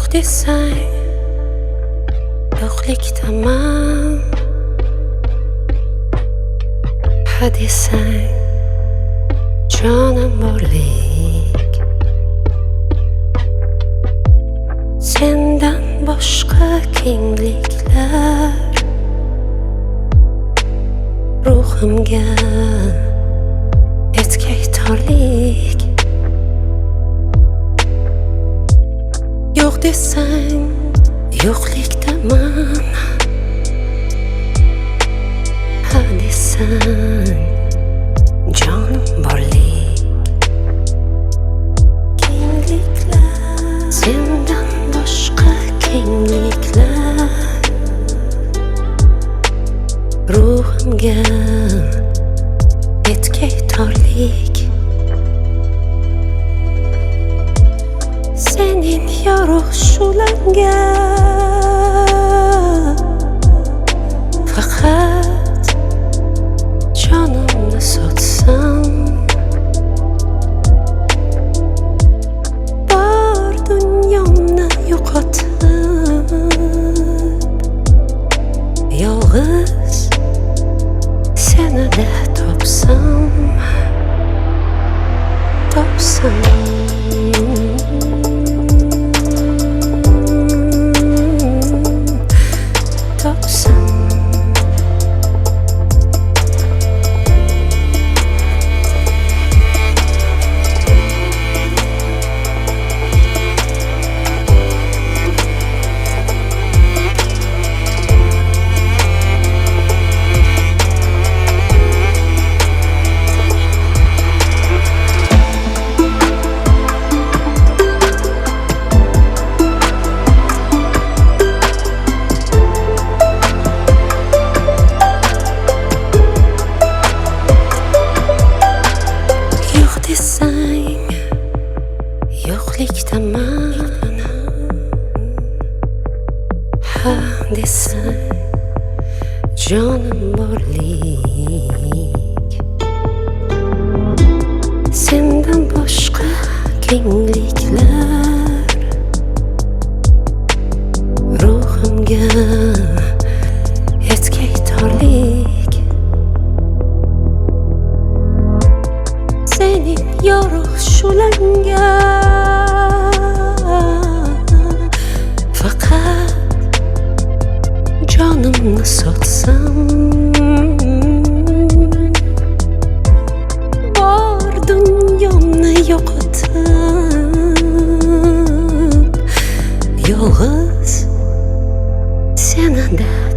desang, yo'qlikdaman. Ha desang, jonim borlik. Sendan boshqa kengliklar ruhimga etkay torlik. Yo'q desang, yo'qlikdaman. Ha desang, jonim borlik. Kengliklar, sendan boshqa kengliklar ruhimga etkay torlik. Senin yorug' shu'langga faqat jonimni sotsam, bor dunyomni yo'qotib yolg'iz senida topsam. Yo'qlikdaman. Ha desang, jonim borlik. Sendan boshqa kengliklar ruhimga etkay torlik. Senin yorug' shu'langga faqat jonimni sotsam, bor dunyomni yo'qotib yolg'iz senida